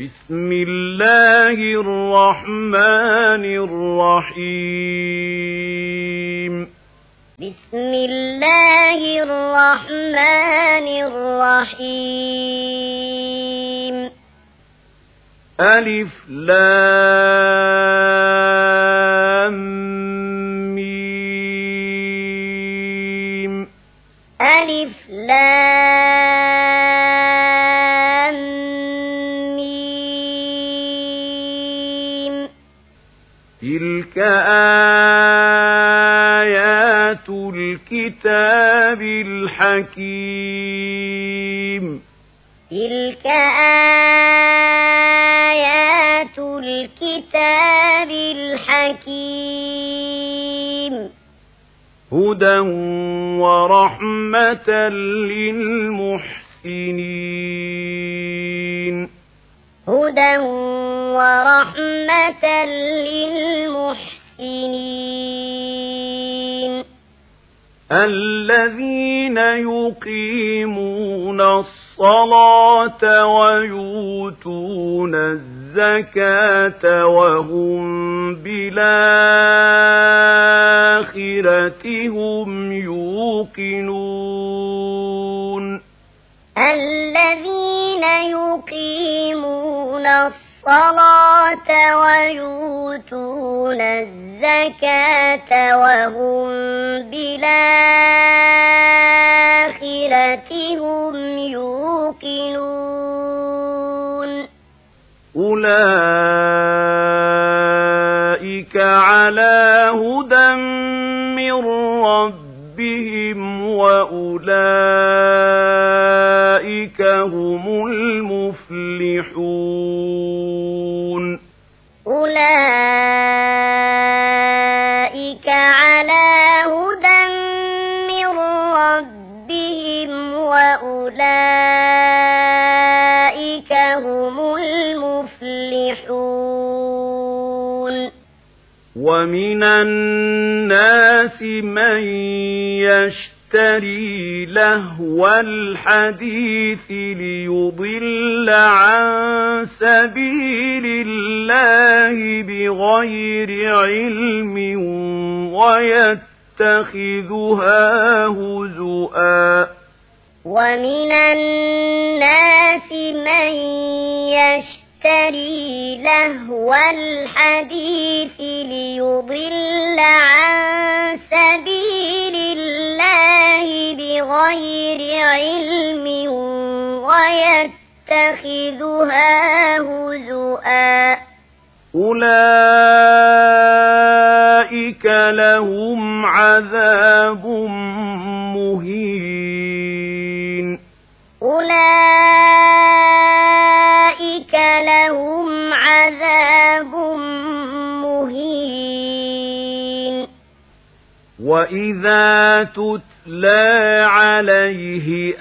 بسم الله الرحمن الرحيم بسم الله الرحمن الرحيم ألف لام ميم ألف لام ميم تلك آيات الكتاب الحكيم تلك آيات الكتاب الحكيم هدى ورحمة للمحسنين هدى ورحمة للمحسنين الذين يقيمون الصلاة ويؤتون الزكاة وهم بالآخرة هم يوقنون الذين يقيمون الصلاة ويؤتون الزكاة وهم بالآخرة هم يوقنون أولئك على هدى من ربهم وأولئك هم المفلحون أولئك على هدى من ربهم وأولئك هم المفلحون ومن الناس من يشتري لهو الحديث ليضل عن سبيل الله بغير علم ويتخذها هزؤا ومن الناس من يشتري لهو الحديث ليضل عن سبيل الله بغير علم ويتخذها هزؤا أولئك لهم عذاب مهين أولئك لهم عذاب مهين وإذا تتلى عليه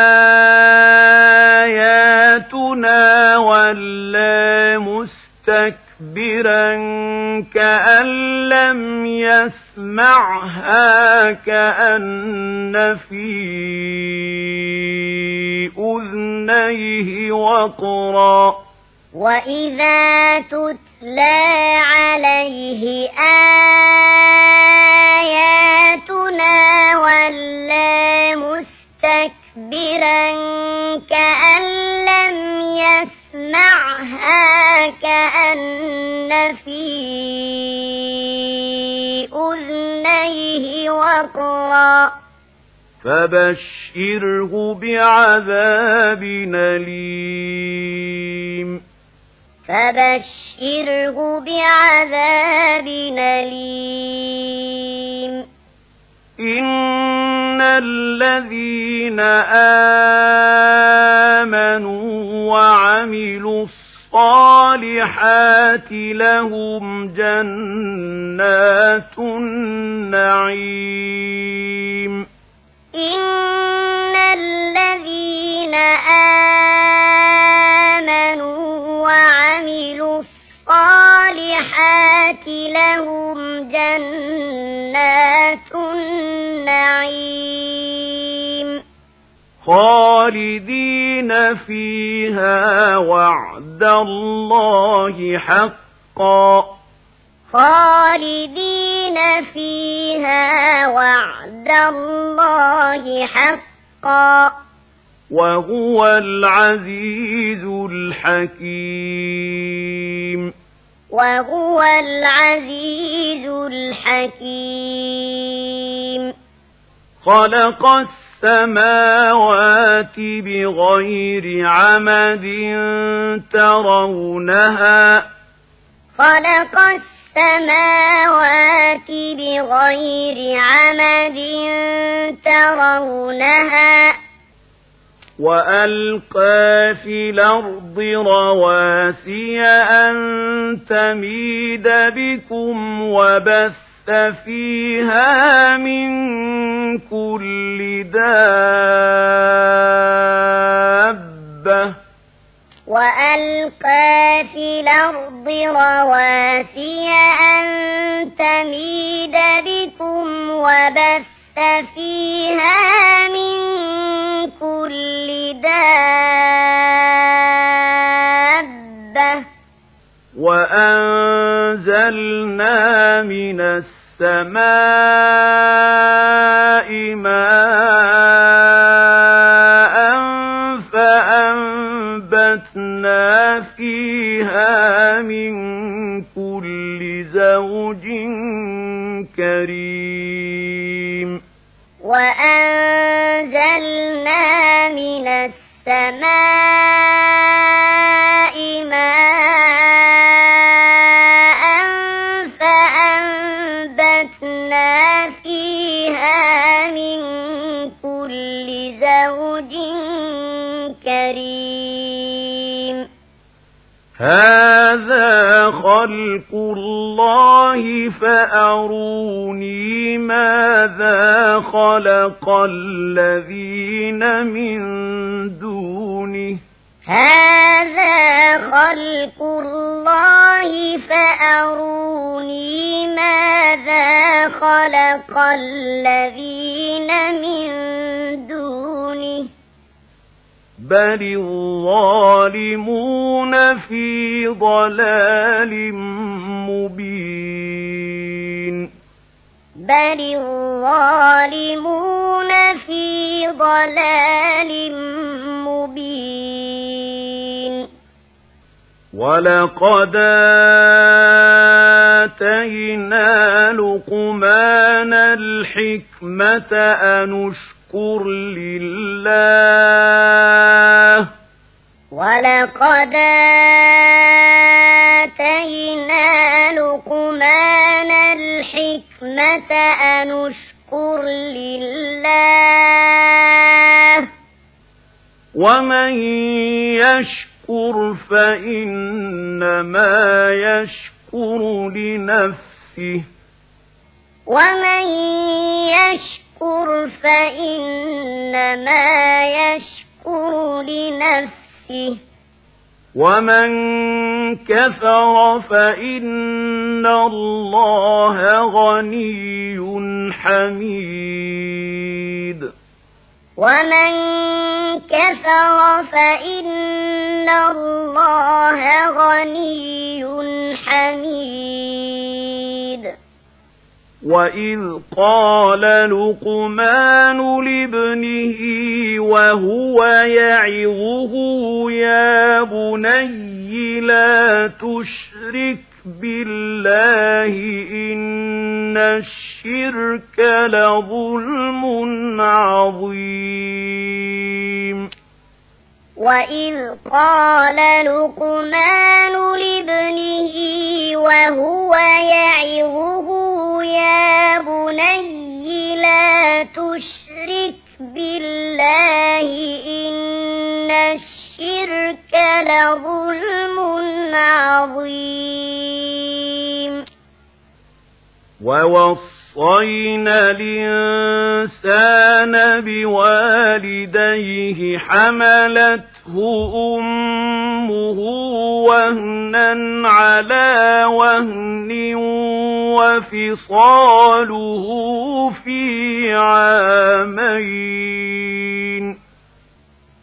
آياتنا ولى مستكبرا كأن لم يسمعها كأن في أذنيه وقرا وإذا تتلى عليه آياتنا ولى مستكبرا كأن لم يسمعها كأن في أذنيه وقرا فبشره بعذاب أليم فبشره بعذاب أليم إن الذين آمنوا وعملوا الصالحات لهم جنات النعيم إن الذين آمنوا وعملوا الصالحات لهم جنات النعيم خالدين فيها وعد الله حقا خالدين فيها وعد الله حقا وهو العزيز الحكيم وهو العزيز الحكيم خلق السماوات بغير عمد ترونها خلق السماوات بغير عمد ترونها وألقى في الأرض رواسي أن تميد بكم وبث فيها من كل دابة وألقى في الأرض رواسي أن تميد بكم وبث فيها من كل دابة وأنزلنا من السماء ماء فأنبتنا فيها من كل زوج كريم وأنزلنا من السماء ماء فأنبتنا فيها من كل زوج كريم هذا خلق الله فأروني ماذا خلق الذين من دونه هذا خلق الله فأروني ماذا خلق الذين من دونه بل الظالمون في ضلال مبين بل الظالمون في ضلال مبين ولقد آتينا لقمان الحكمة أن اشكر لله ولقد آتينا لقمان الحكمة أن اشكر لله ومن يشكر فإنما يشكر لنفسه ومن يشكر فإنما يشكر لنفسه ومن كفر فإن الله غني حميد ومن كفر فإن الله غني حميد وإذ قال لقمان لابنه وهو يعظه يا بني لا تشرك بالله إن الشرك لظلم عظيم وإذ قال لقمان لابنه وهو يعظه يا بني لا تشرك بالله إن الشرك لظلم عظيم ووصينا الإنسان بوالديه حملته أمه وهنا على وهن وفصاله في عامين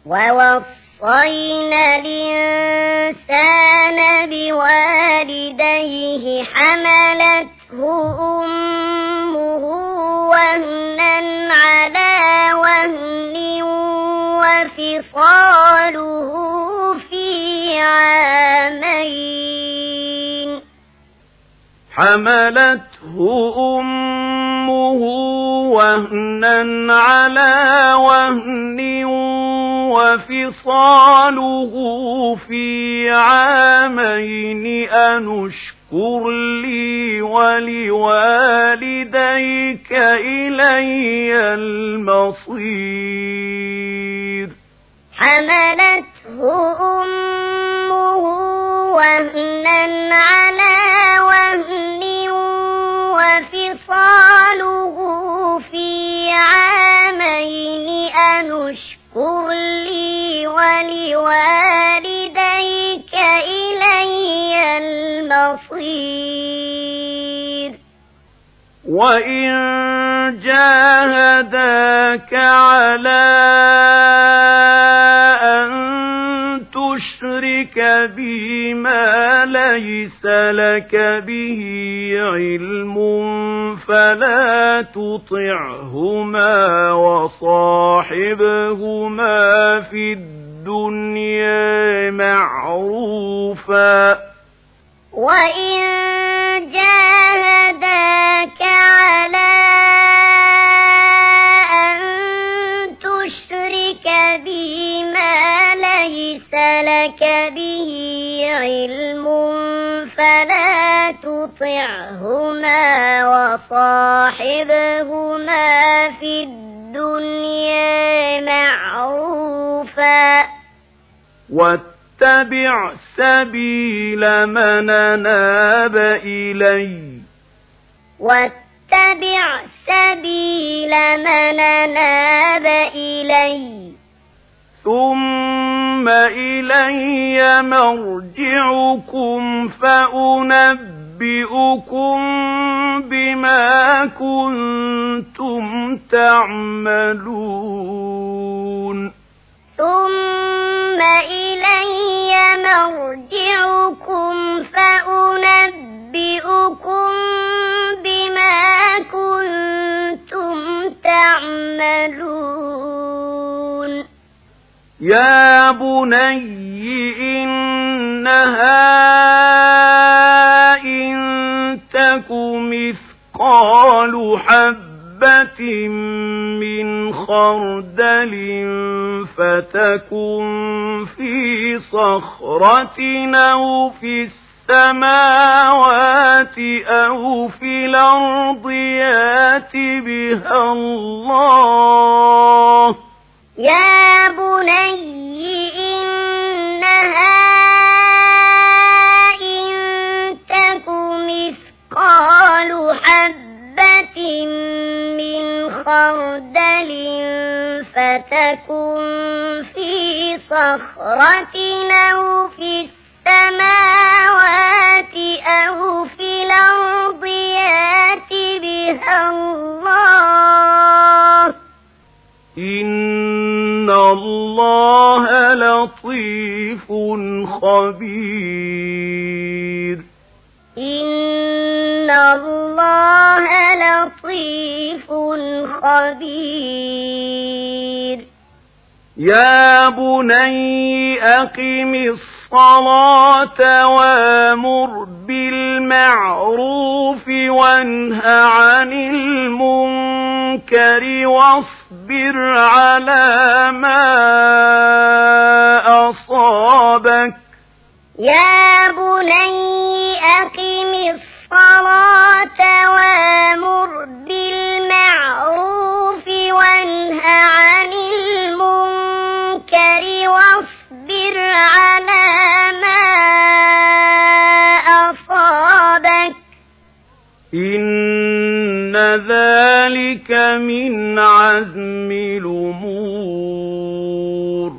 ووصينا الإنسان بوالديه حملته أمه وهنا على وهن وفصاله في عامين حملته أمه وهنا على وهن وفصاله في عامين أن اشكر لي ولوالديك إلي المصير حملته أمه وهنا على وهن وفصاله في عامين أن اشكر لي ولوالديك إلي المصير وإن جاهداك على أن تشرك بي ما ليس لك به علم فلا تطعهما وصاحبهما في الدنيا معروفا وإن جاهداك على أن تشرك بي ما ليس لك به علم فلا تطعهما وصاحبهما في الدنيا معروفا واتبع سبيل من أناب إلي واتبع سبيل من أناب إلي ثم إلي مرجعكم فأنبئكم بما كنتم تعملون ثم إلي مرجعكم فأنبئكم بما كنتم تعملون يا بني إنها إن تك مثقال حبة من خردل فتكن في صخرة أو في السماوات أو في الأرض يأت بها الله يا بني إنها إن تك مثقال حبة من خردل فتكن في صخرة أو في السماوات أو في الأرض يأت بها الله إن الله لطيف خبير إن الله لطيف خبير يا بني أقم الصلاة وامر بالمعروف وانه عن المنكر واصبر على ما أصابك يا بني أقم الصلاة وامر بالمعروف وانه عن المنكر واصبر على ما أصابك إن ذلك من عزم الأمور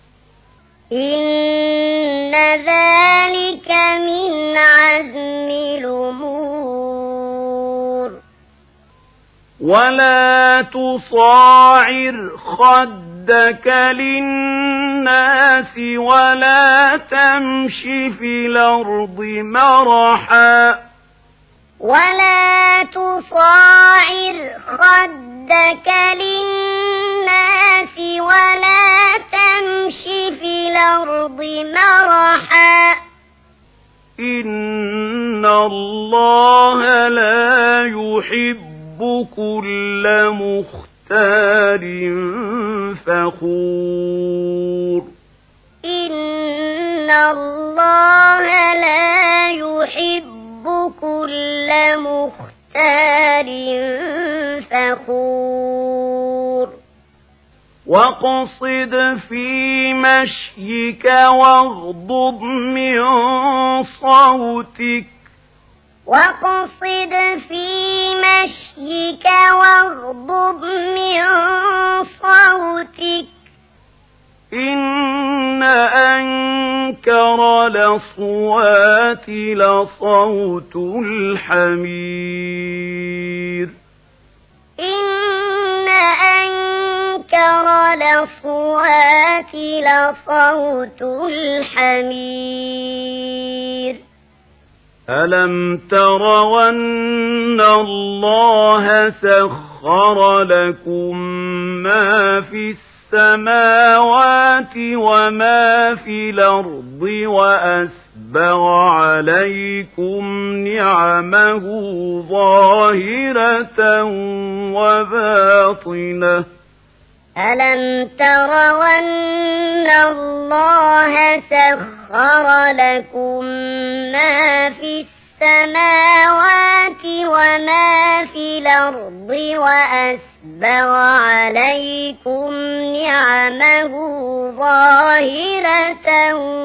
إن ذلك من عزم الأمور ولا تصاعر خدك للناس ولا تمش في الأرض مرحا ولا تصاعر خدك للناس ولا تمش في الأرض مرحا إن الله لا يحب كل مختال فخور إن الله لا يحب كل مختال فخور واقصد في مشيك واغضض من صوتك واقصد في مشيك واغضض من صوتك إن أنكر الأصوات لصوت الحمير إن أنكر الأصوات لصوت الحمير ألم تروا أن الله سخر لكم ما في السماوات وما في الأرض وأسبغ عليكم نعمه ظاهرة وباطنة ألم تروا أن الله سخر لكم ما في السماوات وما في الأرض وأسبغ عليكم نعمه ظاهرة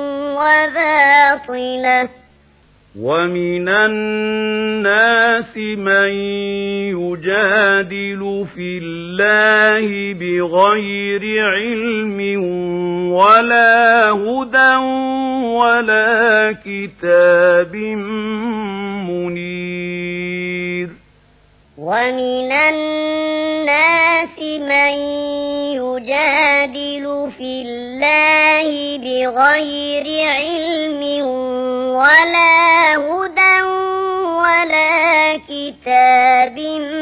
وباطنة ومن الناس من يجادل في الله بغير علم ولا هدى ولا كتاب منير ومن الناس من يجادل في الله بغير علم ولا هدى ولا كتاب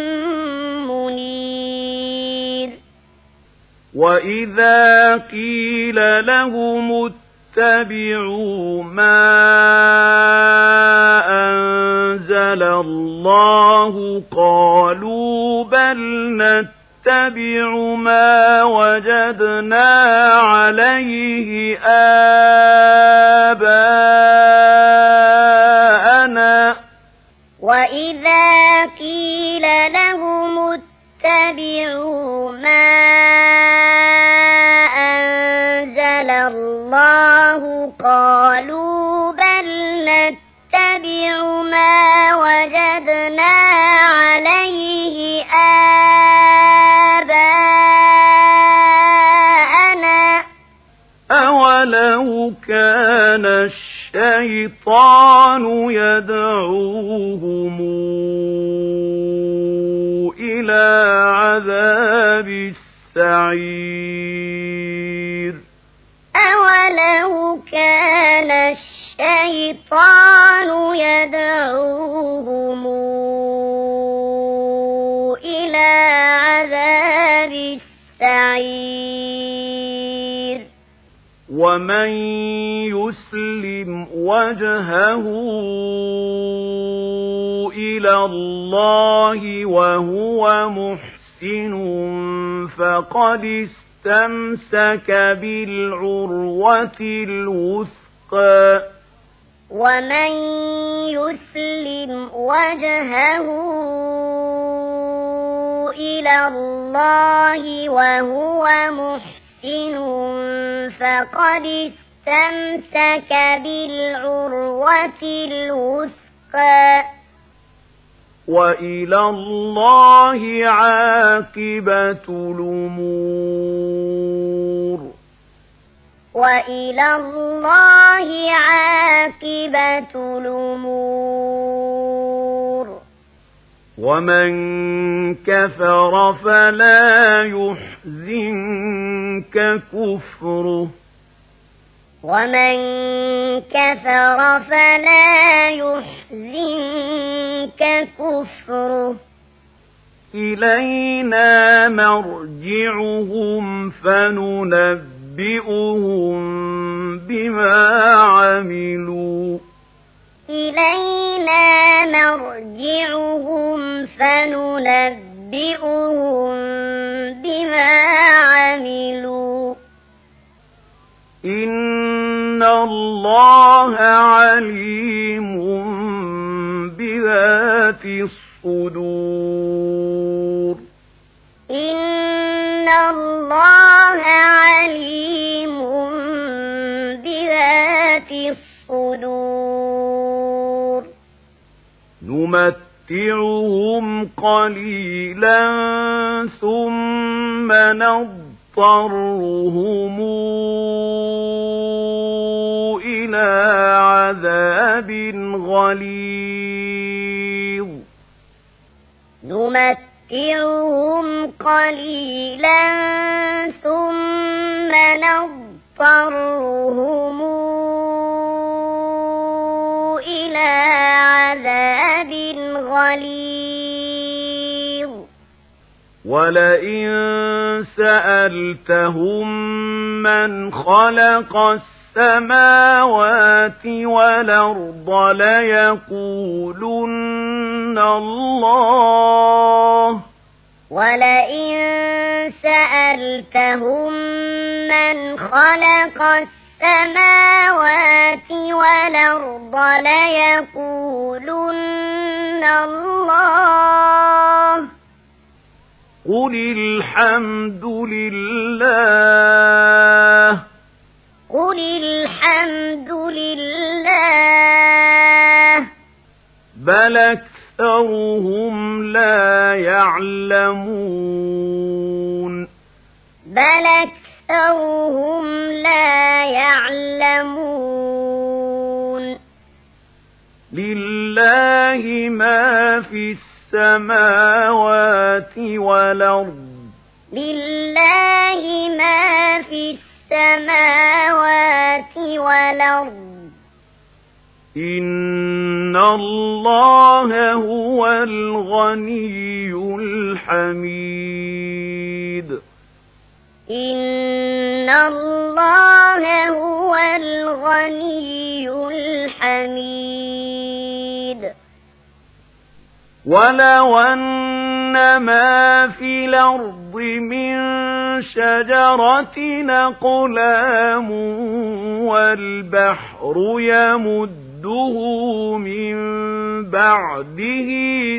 منير وإذا قيل لهم اتبعوا ما أنزل الله قالوا بل نتبع ما وجدنا عليه آباءنا وإذا قيل لهم اتبعوا ما أنزل الله قالوا بل نتبع ما وجدنا عليه آباءنا أولو كان الشيطان يدعوهم إلى عذاب السعير أولو كان الشيطان يدعوهم إلى عذاب السعير ومن يسلم وجهه إلى الله وهو محسن فقد استمسك بالعروة الوثقى ومن يسلم وجهه إلى الله وهو محسن فقد استمسك بالعروة الوثقى وإلى الله عاقبة الأمور وإلى الله عاقبة الأمور ومن كفر فلا يحزنك كفره ومن كفر فلا يحزنك كفره إلينا مرجعهم فننبئهم بما عملوا إلينا مرجعهم فننبئهم بما عملوا إن الله عليم بذات الصدور إن الله عليم بذات الصدور نمتعهم قليلا ثم نضطرهم إلى عذاب غليظ نمتعهم قليلا ثم نضطرهم إلى عذاب غليظ ولئن سألتهم من خلق السماوات والأرض ليقولن الله ولئن سألتهم من خلق السماوات والأرض ليقولن الله قل الحمد لله قل الحمد لله بل أكثرهم لا يعلمون بل أكثرهم لا يعلمون لله ما في السماوات والأرض لله ما في السماوات والأرض إن الله هو الغني الحميد إن الله هو الغني الحميد ولو أن ما في الأرض من شجرة أقلام والبحر يمده من بعده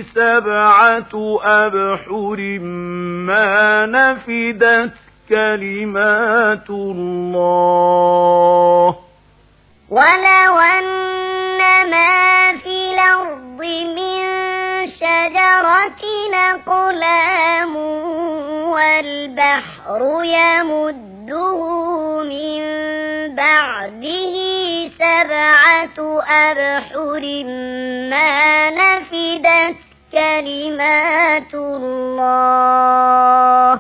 7 أبحر ما نفدت كلمات الله ولو أن ما في الأرض من شجرة أقلام والبحر يمده من بعده 7 أبحر ما نفدت كلمات الله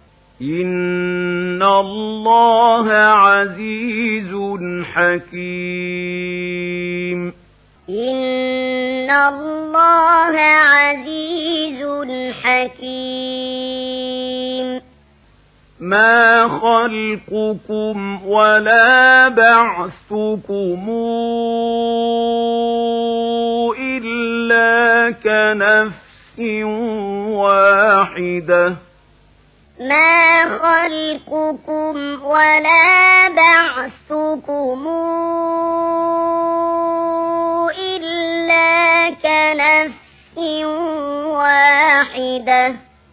إن الله عزيز حكيم إن الله عزيز حكيم ما خلقكم ولا بعثكم إلا كنفس واحدة ما خلقكم ولا بعثكم إلا كنفس واحدة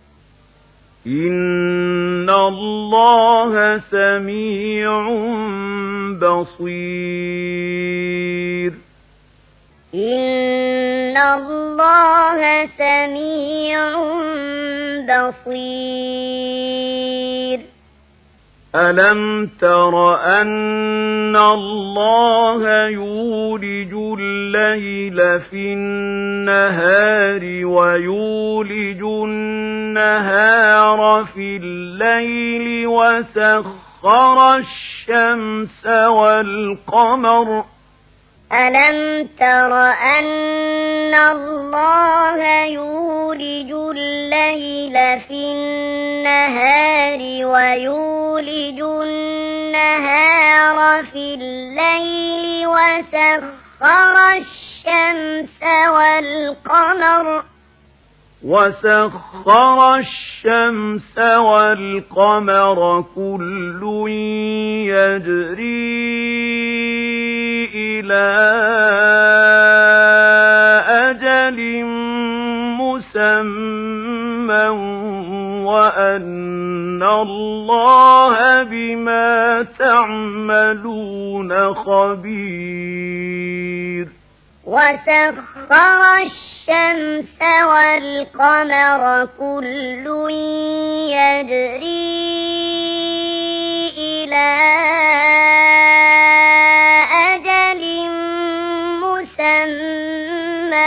إن الله سميع بصير إن الله سميع بصير ألم تر أن الله يولج الليل في النهار ويولج النهار في الليل وسخر الشمس والقمر ألم تر أن الله يولج الليل في النهار ويولج النهار في الليل وسخر الشمس والقمر كل يجري إلى أجل مسمى وأن الله بما تعملون خبير وسخر الشمس والقمر كل يجري إلى أجل مسمى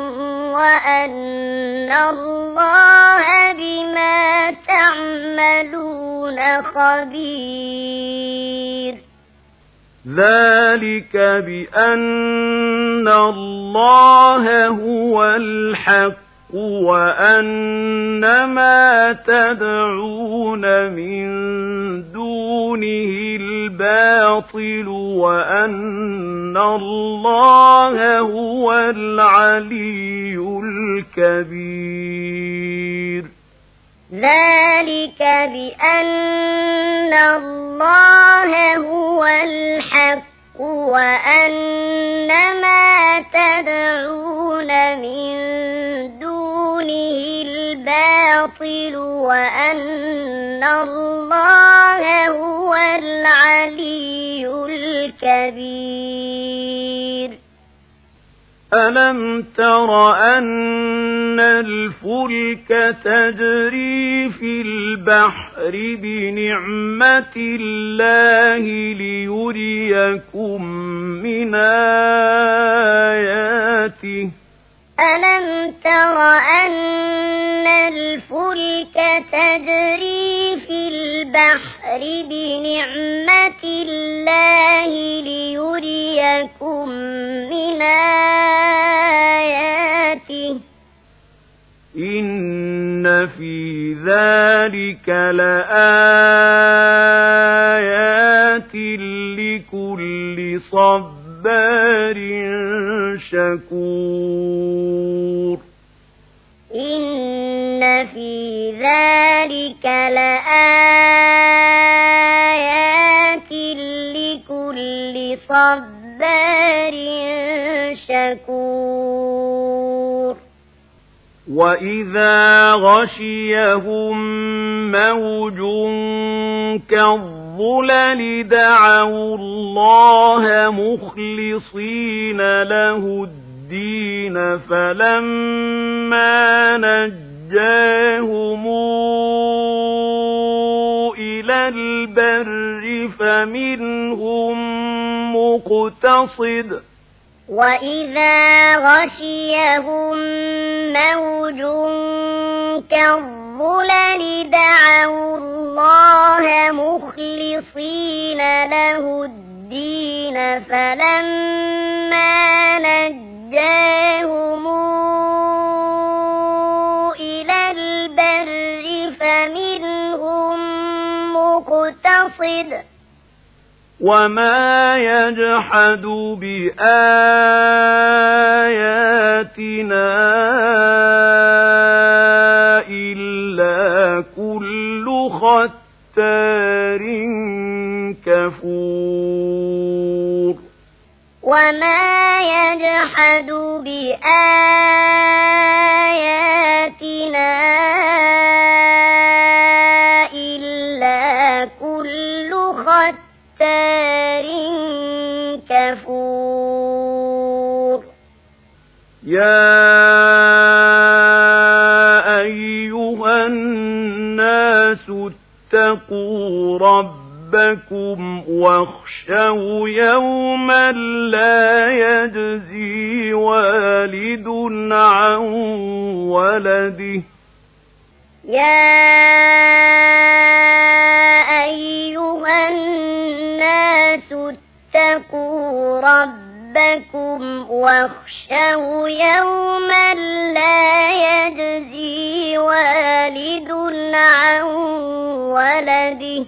وأن الله بما تعملون خبير ذلك بأن الله هو الحق وأن ما تدعون من دونه الباطل وأن الله هو العلي الكبير ذلك بأن الله هو الحق وأن ما تدعون من دونه الباطل وأن الله هو العلي الكبير ألم تر أن الفلك تجري في البحر بنعمة الله ليريكم من آياته ألم تر أن الفلك تجري في البحر بنعمة الله ليريكم من آياته إن في ذلك لآيات لكل صبار شكور إن في ذلك لآيات لكل صبار شكور وإذا غشيهم موج كالظلل دعوا الله مخلصين له الدين فلما نجاهم إلى البر فمنهم مقتصد وإذا غشيهم موج كالظلل دعوا الله مخلصين له الدين فلما نجاهم إلى البر فمنهم مقتصد وما يجحد بآياتنا إلا كل ختار كفور وما يجحد بآياتنا إلا كل ختار كفور يا أيها الناس اتقوا ربكم ربكم واخشوا يوما لا يجزي والد عن ولده. يا أيها الناس اتقوا ربكم واخشوا يوما لا يجزي والد عن ولده.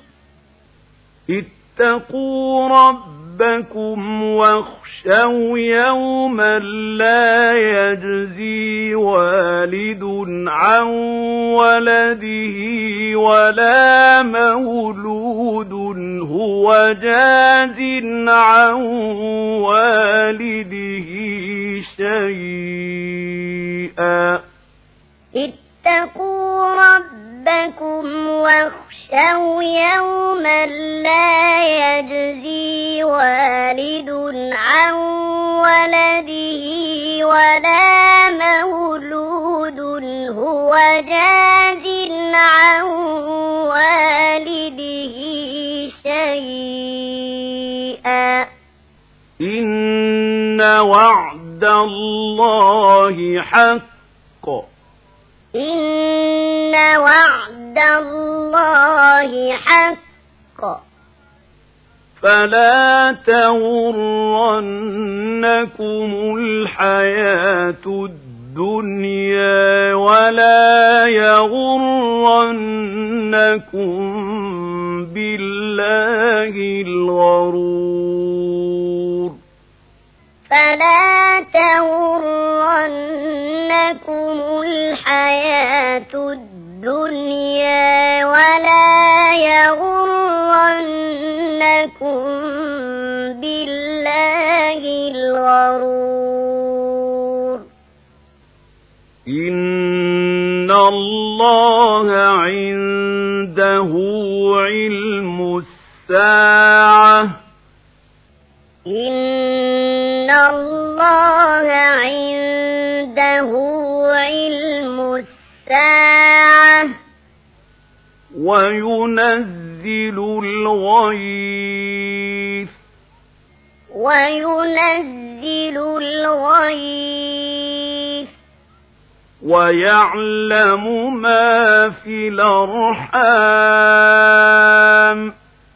اتقوا ربكم واخشوا يوما لا يجزي والد عن ولده ولا مولود هو جاز عن والده شيئا. اتقوا ربكم واخشوا يوما لا يجزي والد عن ولده ولا مولود هو جاز عن والده شيئا. إن وعد الله حق. إن وعد الله حق. فلا تغرنكم الحياة الدنيا ولا يغرنكم بالله الغرور. فلا تغرنكم الحياة الدنيا ولا يغرنكم بالله الغرور. إن الله عنده علم الساعة. إن الله عنده علم الساعة وينزل الغيث ويعلم ما في الأرحام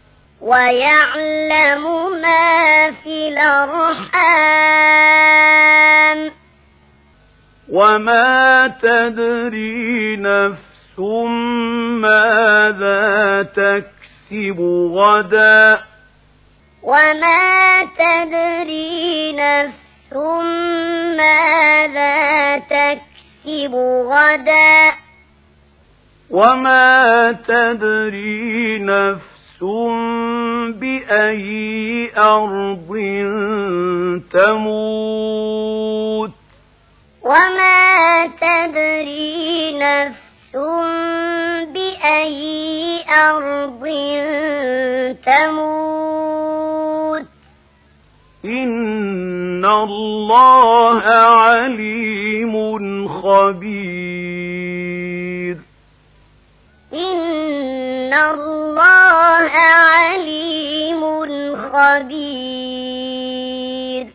وما تدري نفس ماذا تكسب غدا. وما تدري نفس ماذا تكسب غدا. وما تدري نفس بأي أرض تموت. وما تدري نفس بأي أرض تموت. إن الله عليم خبير. إن الله عليم خبير.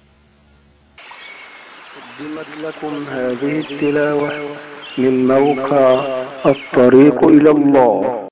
قدمت لكم هذه التلاوة من موقع الطريق إلى الله.